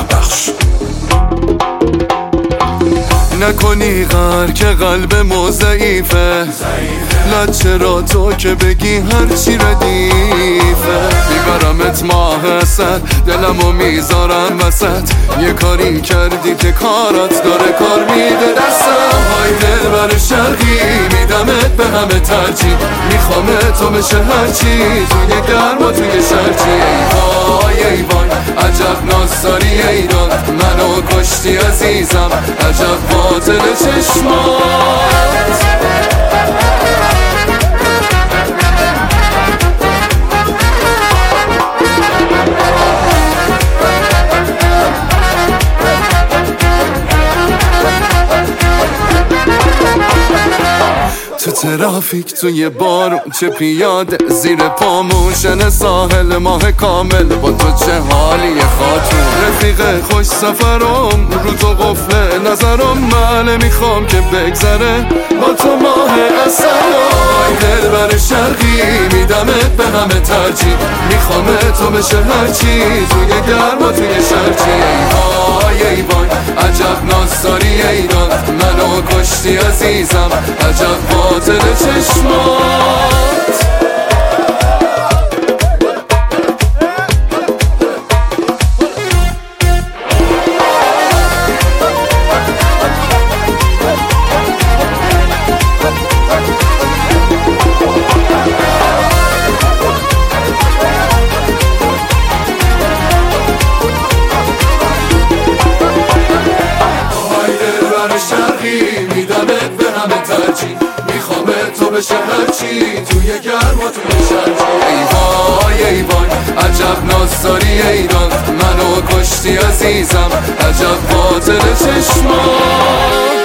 بخش. نکنی غر که قلب ما ضعیفه، نه چرا تو که بگی هرچی ردیفه. میبرمت ماه اسد، دلمو میذارم وسط. یه کاری کردی که کارات داره کار میده دستم. های دل بر شرقی میدمت به همه ترجیح. میخوام تو بشه هرچی توی گرم و توی شرچی. ای وای ای وای عجب ناز داری ایدان، منو کشتی عزیزم عجب باطل چشمات. تو ترافیک توی بارون چه پیاده زیر پاموشن ساحل ماه کامل. با تو چه حالی خاتون رفیق خوش سفرم رو تو قفل نظرم. من میخوام که بگذره با تو ماه اصلای. دل بر شرقی میدمت به همه ترجیح. میخوام تو بشه هرچی توی گرم و توی شرچی. ای وای ای وای عجب ناز داری ایدان، منو کشتی عزیزم عجب باطل چشمات. میدمت به همه ترجیح. میخوام تو بشه هرچی توی گرم و توی شرجی. ای وای ای وای عجب ناز داری ایدان، منو کشتی عزیزم عجب باطل چشمات.